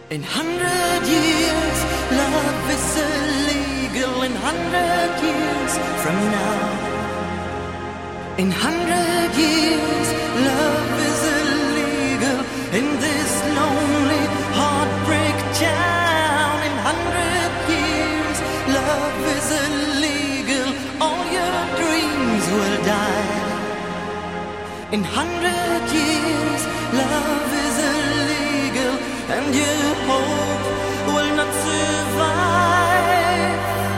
In 100 years, love is illegal. In 100 years from now. In 100 years, love is illegal in this lonely heartbreak town. In 100 years, love is illegal. All your dreams will die. In 100 years, love is illegal, and your hope will not survive.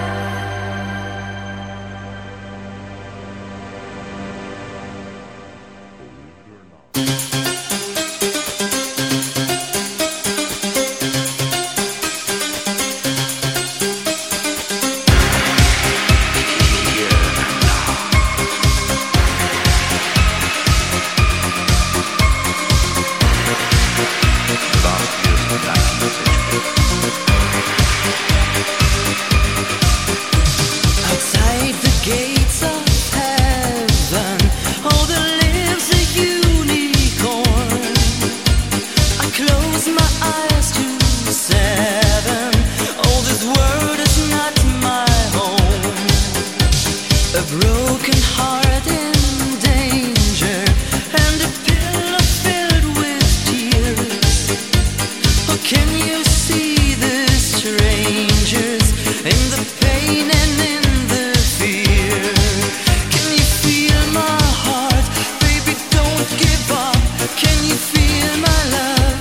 Outside the gates of heaven, oh, there lives a unicorn. I close my eyes to 7. Oh, this world is not my home. A broken heart in danger, and a pillow filled with tears. Oh, can you see the strangers in the pain and in the fear? Can you feel my heart? Baby, don't give up. Can you feel my love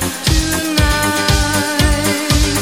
tonight?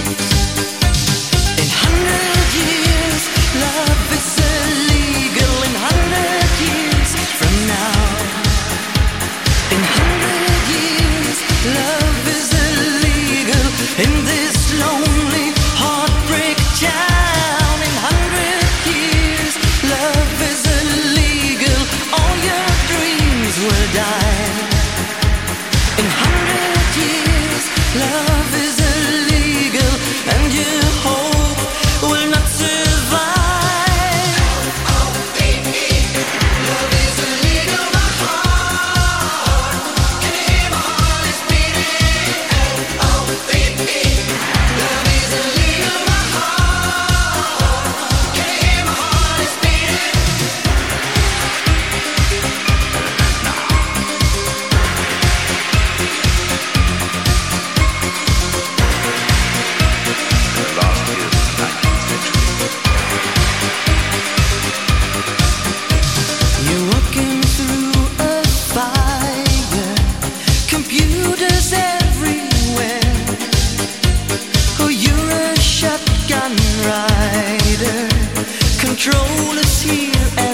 In 100 years, love is illegal. In 100 years from now. In 100 years, love is illegal in this lonely heartbreak town. In 100 years, love is illegal. All your dreams will die. In 100 years, love is illegal, and your hope will not survive. Oh, baby, love is illegal. My heart, can you hear my heart is beating? Oh, baby, love is illegal. My heart, can you hear my heart is beating? You're walking through a fire, computers everywhere. Oh, you're a shotgun rider, control is here